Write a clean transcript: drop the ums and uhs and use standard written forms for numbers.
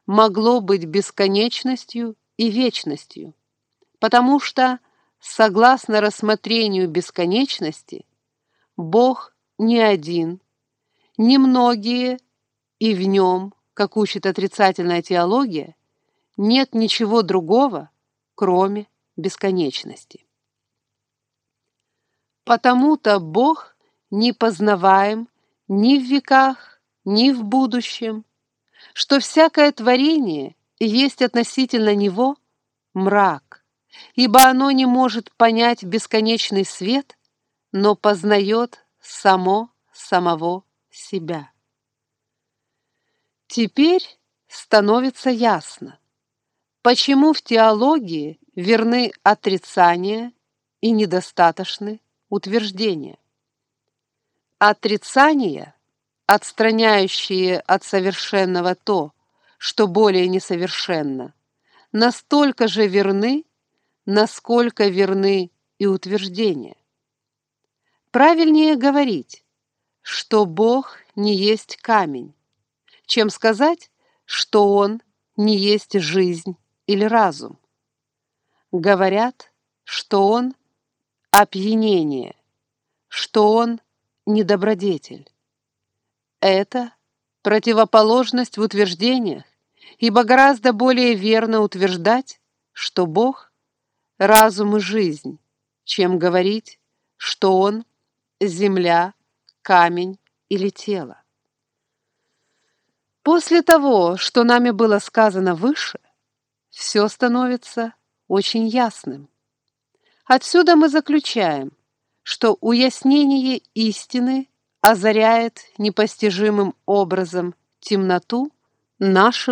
могло быть бесконечностью и вечностью, потому что, согласно рассмотрению бесконечности, Бог не один, не многие, и в нем, как учит отрицательная теология, нет ничего другого, кроме бесконечности. Потому-то Бог не познаваем ни в веках, ни в будущем, что всякое творение есть относительно Него мрак, ибо оно не может понять бесконечный свет, но познает само самого себя. Теперь становится ясно, почему в теологии верны отрицания и недостаточны утверждения. Отрицания, отстраняющие от совершенного то, что более несовершенно, настолько же верны, насколько верны и утверждения. Правильнее говорить, что Бог не есть камень, чем сказать, что Он не есть жизнь или разум. Говорят, что Он – опьянение, что Он – недобродетель. Это противоположность в утверждениях, ибо гораздо более верно утверждать, что Бог – разум и жизнь, чем говорить, что Он – земля, камень или тело. После того, что нами было сказано выше, все становится очень ясным. Отсюда мы заключаем, что уяснение истины озаряет непостижимым образом темноту нашего